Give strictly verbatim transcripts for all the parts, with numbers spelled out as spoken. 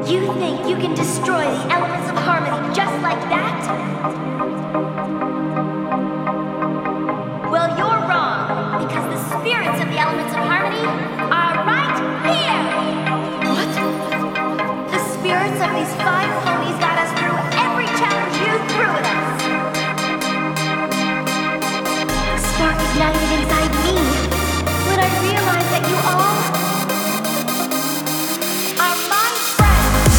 You think you can destroy the elements of harmony just like that? Well, you're wrong, because the spirits of the elements of harmony are right here! What? The spirits of these five ponies got us through every challenge you threw at us! A spark ignited inside me when I realized that you all are my friends!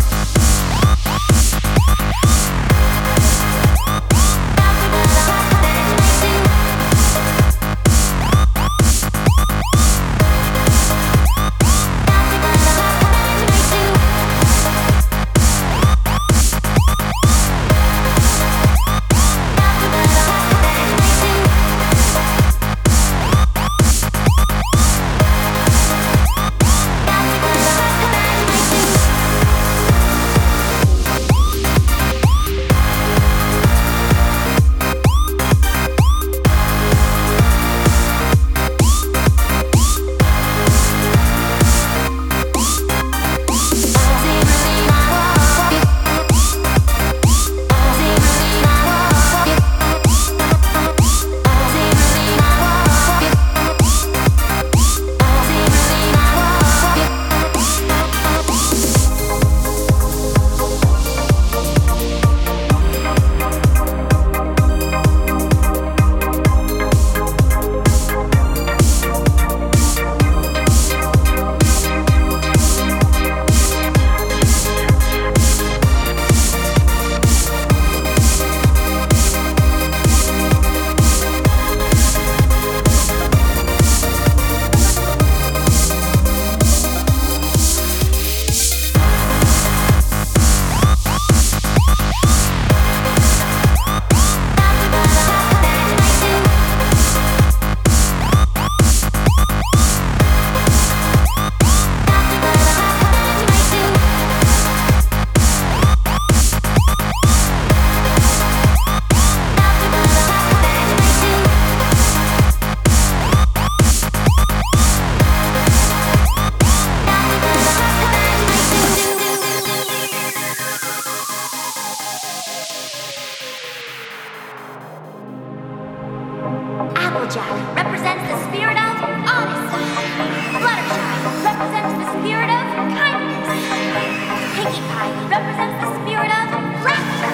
Applejack represents the spirit of honesty. Fluttershy represents the spirit of kindness. Pinkie Pie represents the spirit of laughter.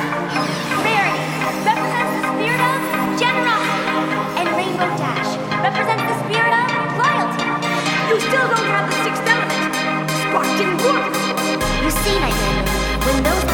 Rarity represents the spirit of generosity. And Rainbow Dash represents the spirit of loyalty. You still don't have the sixth element. Spark didn't work. You see, Nightmare, when those